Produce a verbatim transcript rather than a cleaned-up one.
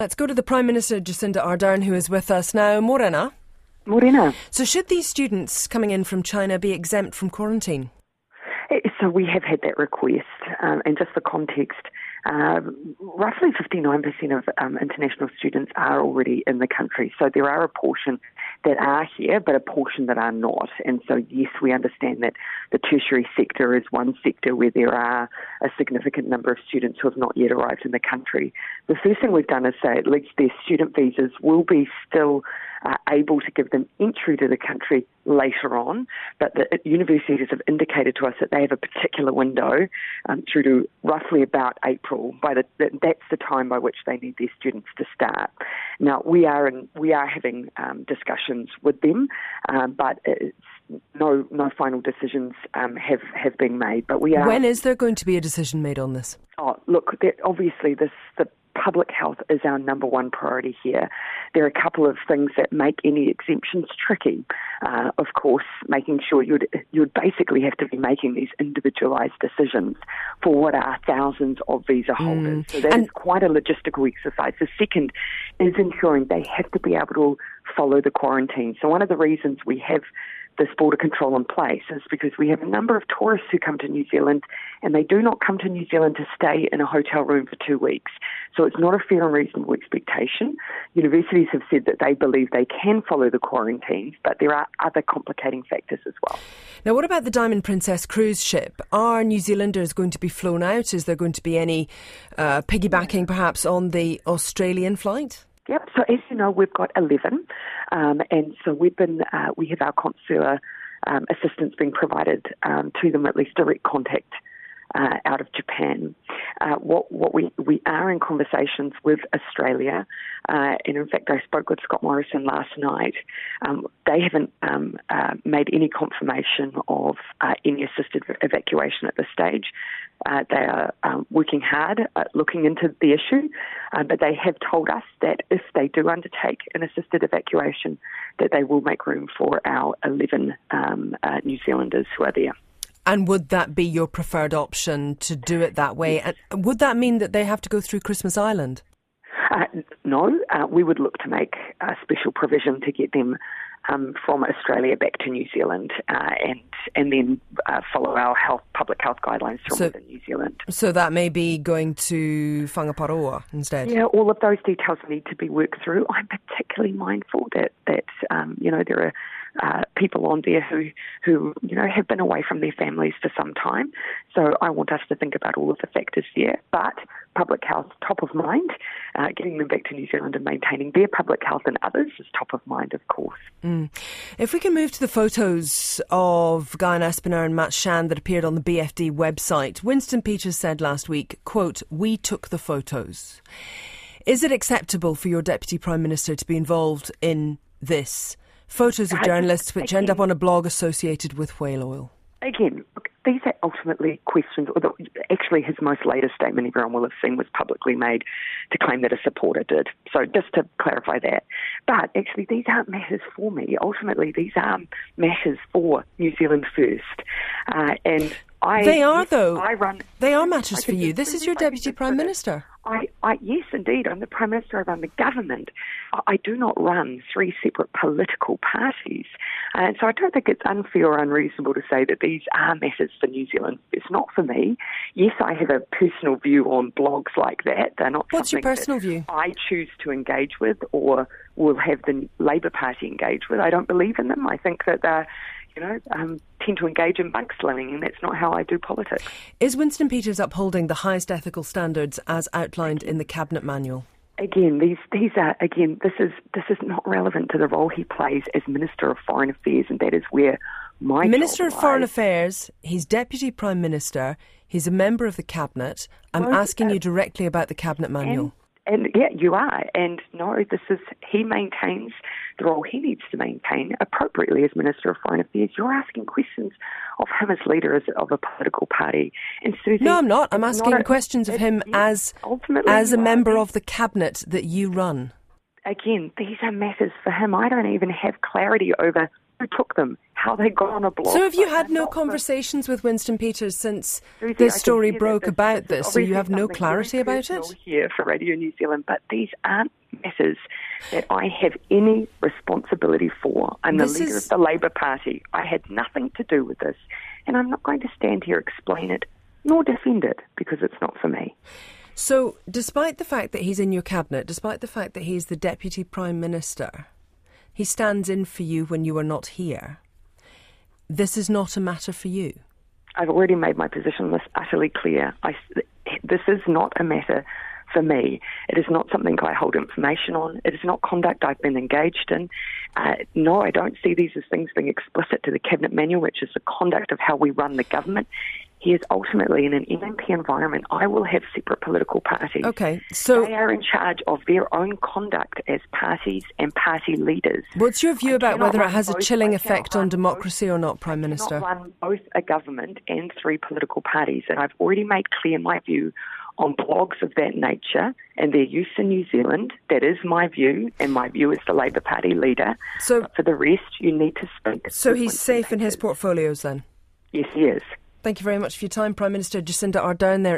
Let's go to the Prime Minister, Jacinda Ardern, who is with us now. Morena. Morena. So should these students coming in from China be exempt from quarantine? So we have had that request, um, and just for context, uh, roughly fifty-nine percent of um, international students are already in the country. So there are a portion that are here, but a portion that are not. And so, yes, we understand that the tertiary sector is one sector where there are a significant number of students who have not yet arrived in the country. The first thing we've done is say at least their student visas will be still uh, able to give them entry to the country later on, but the universities have indicated to us that they have a particular window um, through to roughly about April. By the, that's the time by which they need their students to start. Now we are in, we are having um, discussions with them, um, but it's, no no final decisions um, have have been made. But we are. When is there going to be a decision made on this? Oh, look, obviously this the. Public health is our number one priority here. There are a couple of things that make any exemptions tricky. Uh, of course, making sure you'd, you'd basically have to be making these individualised decisions for what are thousands of visa holders. Mm. So that and is quite a logistical exercise. The second is ensuring they have to be able to follow the quarantine. So one of the reasons we have this border control in place is because we have a number of tourists who come to New Zealand and they do not come to New Zealand to stay in a hotel room for two weeks. So it's not a fair and reasonable expectation. Universities have said that they believe they can follow the quarantines, but there are other complicating factors as well. Now, what about the Diamond Princess cruise ship? Are New Zealanders going to be flown out? Is there going to be any uh, piggybacking perhaps on the Australian flight? Yep. So as you know, we've got eleven, um, and so we've been uh, we have our consular um, assistance being provided um, to them, at least direct contact uh, out of Japan. Uh, what what we we are in conversations with Australia, uh, and in fact, I spoke with Scott Morrison last night. Um, they haven't um, uh, made any confirmation of uh, any assisted evacuation at this stage. Uh, they are um, working hard at looking into the issue, uh, but they have told us that if they do undertake an assisted evacuation, that they will make room for our eleven um, uh, New Zealanders who are there. And would that be your preferred option to do it that way? And would that mean that they have to go through Christmas Island? Uh, no, uh, we would look to make a special provision to get them um, from Australia back to New Zealand uh, and and then uh, follow our health public health guidelines from so, within New Zealand. So that may be going to Whangaparoa instead? Yeah, all of those details need to be worked through. I'm particularly mindful that, that um, you know, there are Uh, people on there who, who, you know, have been away from their families for some time. So I want us to think about all of the factors there. But public health, top of mind. Uh, getting them back to New Zealand and maintaining their public health and others is top of mind, of course. Mm. If we can move to the photos of Guyon Espiner and Matt Shand that appeared on the B F D website. Winston Peters said last week, quote, "We took the photos." Is it acceptable for your Deputy Prime Minister to be involved in this? Photos of journalists which again, end up on a blog associated with whale oil. Again, look, these are ultimately questions. Actually, his most latest statement, everyone will have seen, was publicly made to claim that a supporter did. So just to clarify that. But actually, these aren't matters for me. Ultimately, these are matters for New Zealand First. Uh, and I, they are, though. I run, they are matters for you. This is your Deputy Prime Minister. I, I, yes, indeed. I'm the Prime Minister. I run the government. I do not run three separate political parties. And so I don't think it's unfair or unreasonable to say that these are matters for New Zealand. It's not for me. Yes, I have a personal view on blogs like that. They're not What's your personal view? I choose to engage with or will have the Labour Party engage with. I don't believe in them. I think that they're you know, um, tend to engage in mudslinging, and that's not how I do politics. Is Winston Peters upholding the highest ethical standards as outlined in the Cabinet Manual? Again, these these are again this is this is not relevant to the role he plays as Minister of Foreign Affairs, and that is where my Minister of lies. Foreign Affairs. He's Deputy Prime Minister. He's a member of the Cabinet. I'm well, asking uh, you directly about the Cabinet Manual. And, And yeah, you are. And no, this is, he maintains the role he needs to maintain appropriately as Minister of Foreign Affairs. You're asking questions of him as leader of a political party. And Susie, no, I'm not. I'm asking not a, questions of him as, as a member of the Cabinet that you run. Again, these are matters for him. I don't even have clarity over who took them, how they got on a blog. So have you had I'm no not conversations with Winston Peters since Susie, this I can story hear that broke this- about this is this, so you have obviously no something clarity very about it? personal here for Radio New Zealand, but these aren't matters that I have any responsibility for. I'm the This leader is- of the Labour Party. I had nothing to do with this, and I'm not going to stand here, explain it, nor defend it, because it's not for me. So, despite the fact that he's in your cabinet, despite the fact that he's the Deputy Prime Minister, he stands in for you when you are not here. This is not a matter for you. I've already made my position on this utterly clear. I, this is not a matter for me. It is not something I hold information on. It is not conduct I've been engaged in. Uh, no, I don't see these as things being explicit to the Cabinet Manual, which is the conduct of how we run the government. He is ultimately in an M M P environment. I will have separate political parties. Okay, so they are in charge of their own conduct as parties and party leaders. what's your view I about cannot whether it run has a both- chilling I cannot effect on run democracy both- or not, Prime I Minister? cannot run both a government and three political parties, and I've already made clear my view on blogs of that nature and their use in New Zealand. That is my view, and my view as the Labour Party leader. So, But for the rest, you need to speak. so with he's Winston safe in his Peters. portfolios then? Yes, he is. Thank you very much for your time, Prime Minister Jacinda Ardern there.